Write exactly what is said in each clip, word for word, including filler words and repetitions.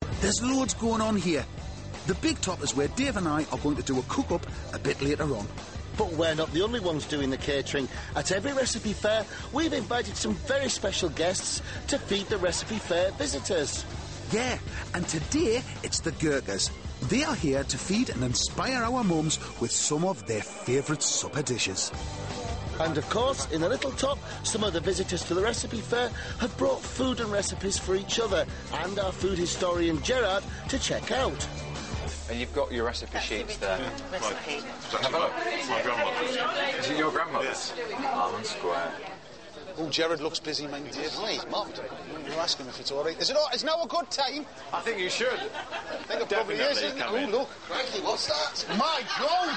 There's loads going on here. The big top is where Dave and I are going to do a cook-up a bit later on. But we're not the only ones doing the catering. At every recipe fair, we've invited some very special guests to feed the recipe fair visitors. Yeah, and today it's the Gurkhas. They are here to feed and inspire our mums with some of their favourite supper dishes. And of course, in the little top, some of the visitors to the recipe fair have brought food and recipes for each other and our food historian Gerard to check out. And you've got your recipe That's sheets the there. recipe. Have a look. My grandmother's. Is it your grandmother's? Yes. Almond Square. Oh, Gerard looks busy, mate. Oh, he's mocked. You ask him if it's all right. Is it all, is now a good time? I think you should. I think it probably is, isn't it? Oh, look. Crikey, what's that? My God!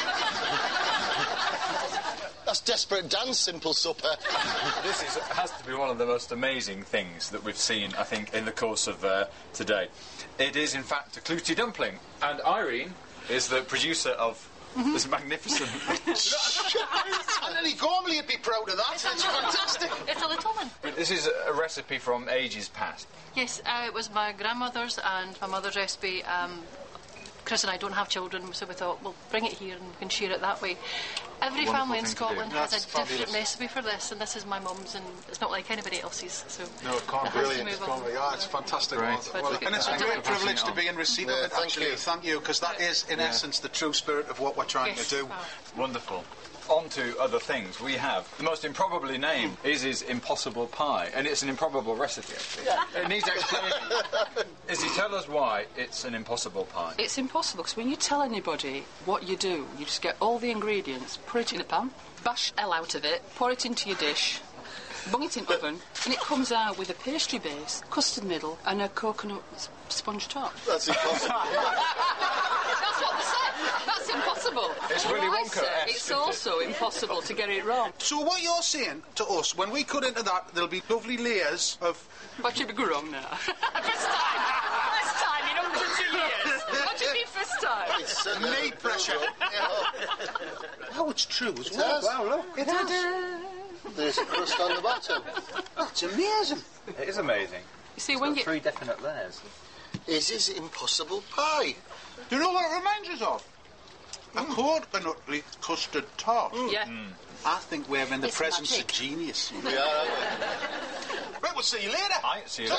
That's Desperate Dan's simple supper. This is, has to be one of the most amazing things that we've seen, I think, in the course of uh, today. It is, in fact, a clouty dumpling. And Irene is the producer of mm-hmm. this magnificent... Anthony Gormley would be proud of that. It's fantastic. It's a little one. This is a recipe from ages past. Yes, uh, it was my grandmother's and my mother's recipe. Um, Chris and I don't have children, so we thought, we'll bring it here and we can share it that way. Every Wonderful family in thing to Scotland do. has That's a different fabulous. recipe for this, and this is my mum's, and it's not like anybody else's. So No, it can't. it has to Brilliant. move It's, on. yeah, it's fantastic. Great. Well, and it's a Thank great you. privilege to be in receipt Yeah, of it, thank actually. you. Thank you, because that is, in Yeah. essence, the true spirit of what we're trying Yes. to do. Wow. Wonderful. On to other things. We have the most improbably named Izzy's Impossible Pie, and it's an improbable recipe, actually. Yeah. It needs explaining. Izzy, tell us why it's an impossible pie. It's impossible, because when you tell anybody what you do, you just get all the ingredients, put it in a pan, bash hell out of it, pour it into your dish, bung it in oven, and it comes out with a pastry base, custard middle, and a coconut s- sponge top. That's impossible. That's what they said. That's impossible. It's really Well, I Wonka-esque, say It's isn't it? also impossible to get it wrong. So what you're saying to us, when we cut into that, there'll be lovely layers of... What should we go wrong now? First time. First time in hundreds of years. What should be first time? It's, uh, Knee pressure. Oh, it's true as well. has. Wow, look. It has. There's a crust on the bottom. That's amazing. It is amazing. You see, It's when got you... three definite layers. Izzy's Impossible Pie. Do you know what it reminds us of? A coconutly custard tart. Yeah. I think we're in the It's presence magic. of genius. We are, aren't we? Right, we'll see you later. I see you